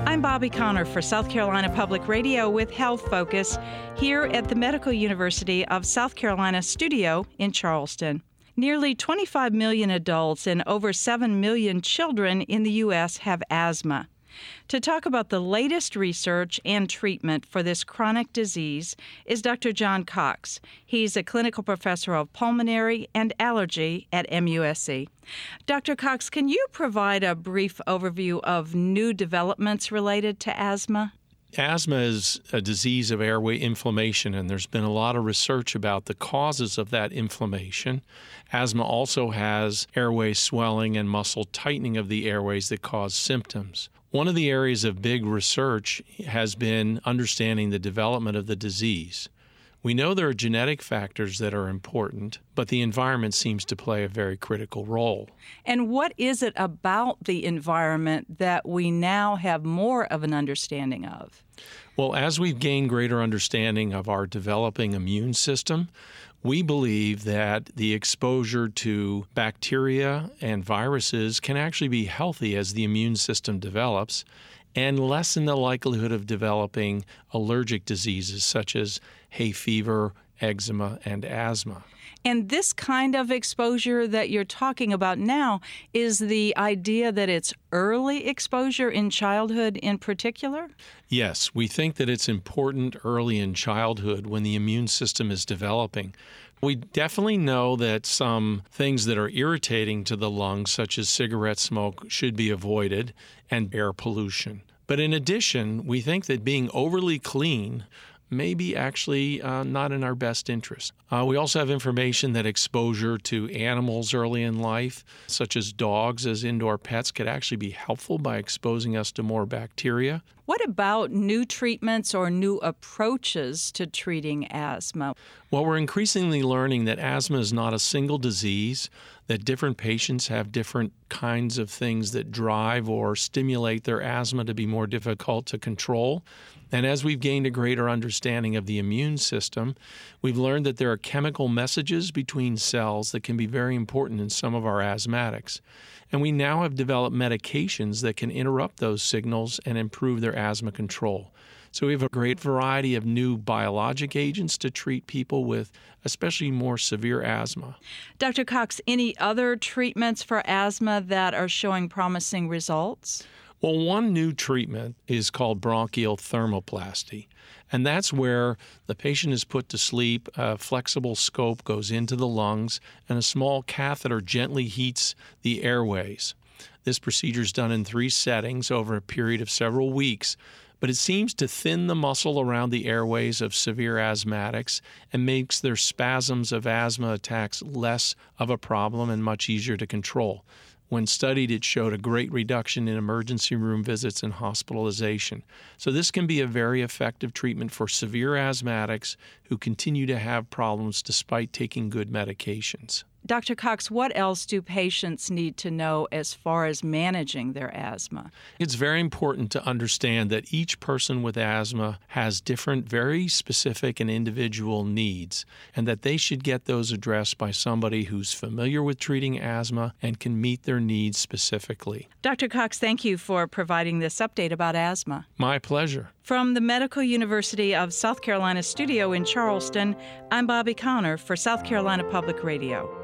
I'm Bobby Connor for South Carolina Public Radio with Health Focus here at the Medical University of South Carolina studio in Charleston. Nearly 25 million adults and over 7 million children in the U.S. have asthma. To talk about the latest research and treatment for this chronic disease is Dr. John Cox. He's a clinical professor of pulmonary and allergy at MUSC. Dr. Cox, can you provide a brief overview of new developments related to asthma? Asthma is a disease of airway inflammation, and there's been a lot of research about the causes of that inflammation. Asthma also has airway swelling and muscle tightening of the airways that cause symptoms. One of the areas of big research has been understanding the development of the disease. We know there are genetic factors that are important, but the environment seems to play a very critical role. And what is it about the environment that we now have more of an understanding of? Well, as we've gained greater understanding of our developing immune system, we believe that the exposure to bacteria and viruses can actually be healthy as the immune system develops and lessen the likelihood of developing allergic diseases such as hay fever, eczema, and asthma. And this kind of exposure that you're talking about now is the idea that it's early exposure in childhood in particular? Yes, we think that it's important early in childhood when the immune system is developing. We definitely know that some things that are irritating to the lungs, such as cigarette smoke, should be avoided, and air pollution. But in addition, we think that being overly clean may be actually not in our best interest. We also have information that exposure to animals early in life, such as dogs as indoor pets, could actually be helpful by exposing us to more bacteria. What about new treatments or new approaches to treating asthma? Well, we're increasingly learning that asthma is not a single disease, that different patients have different kinds of things that drive or stimulate their asthma to be more difficult to control. And as we've gained a greater understanding of the immune system, we've learned that there are chemical messages between cells that can be very important in some of our asthmatics. And we now have developed medications that can interrupt those signals and improve their asthma control. So we have a great variety of new biologic agents to treat people with especially more severe asthma. Dr. Cox, any other treatments for asthma that are showing promising results? Well, one new treatment is called bronchial thermoplasty, and that's where the patient is put to sleep, a flexible scope goes into the lungs, and a small catheter gently heats the airways. This procedure is done in 3 settings over a period of several weeks, but it seems to thin the muscle around the airways of severe asthmatics and makes their spasms of asthma attacks less of a problem and much easier to control. When studied, it showed a great reduction in emergency room visits and hospitalization. So this can be a very effective treatment for severe asthmatics who continue to have problems despite taking good medications. Dr. Cox, what else do patients need to know as far as managing their asthma? It's very important to understand that each person with asthma has different, very specific and individual needs, and that they should get those addressed by somebody who's familiar with treating asthma and can meet their needs specifically. Dr. Cox, thank you for providing this update about asthma. My pleasure. From the Medical University of South Carolina studio in Charleston, I'm Bobby Connor for South Carolina Public Radio.